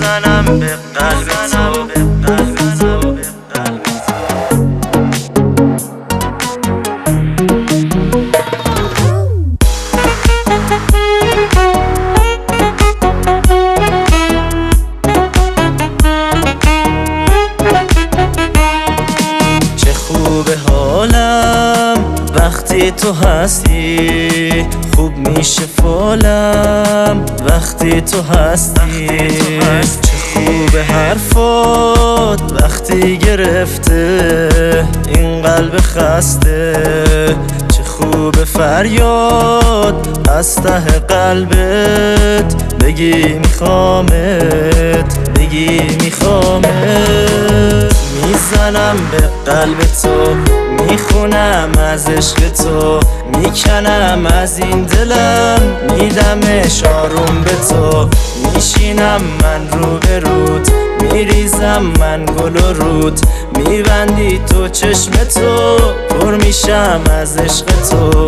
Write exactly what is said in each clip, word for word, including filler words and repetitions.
میزنم به قلب تو، به قلب تو، به قلب تو. چه خوبه حالم وقتی تو هستی، خوب میشه فالم وقتی تو هستی. چه خوبه حرفات وقتی گرفته این قلب خسته، چه خوبه فریاد از ته قلبت بگی میخوامت، بگی میخوامت. میزنم به قلب تو، میخونم از عشق تو، میکنم از این دلم، میدمش آروم به تو. میشینم من رو به رود، میریزم من گل و رود، میبندی تو چشم تو، پر میشم از عشق تو.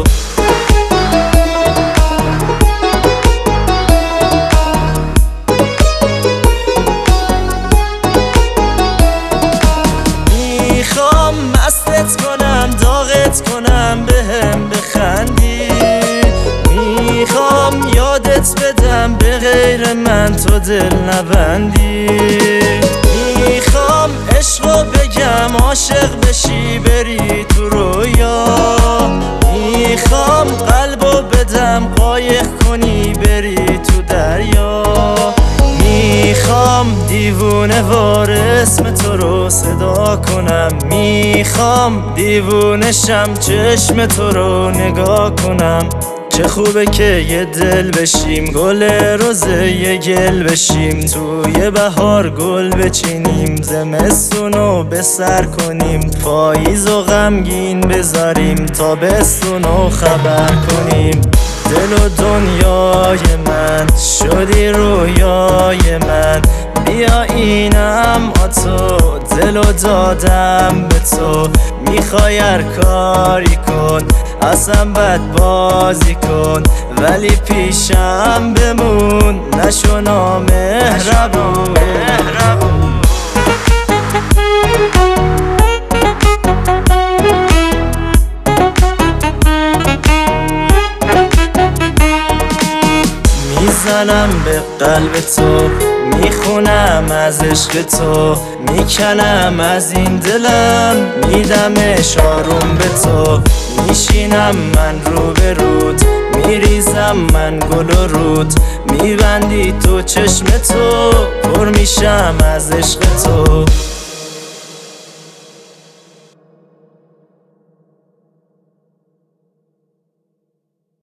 مستت کنم داغت کنم بهم بخندی، میخوام یادت بدم به غیر من تو دل نبندی. میخوام عشقو بگم عاشق بشی بری تو رویا، میخوام قلبو بدم قایق کنی بری تو دریا. میخوام دیوونه وار اسم تو رو صدا کنم، میخوام دیوونه شم چشم تو رو نگاه کنم. چه خوبه که یه دل بشیم، گل روزه یه گل بشیم، توی بهار گل بچینیم، زمستونو به سر کنیم، پاییز و غمگین بذاریم، تابستونو خبر کنیم. دل و دنیای من شدی رویای من، بیا اینم آتو دل و دادم به تو. میخوای هر کاری کن اصلا بد بازی کن، ولی پیشم بمون نشو نامهربون. میزنم به قلب تو، میخونم از عشق تو، میکنم از این دلم، میدمش آروم به تو. میشینم من رو به رود، میریزم من گل و رود، میبندی تو چشم تو، پر میشم از عشق تو.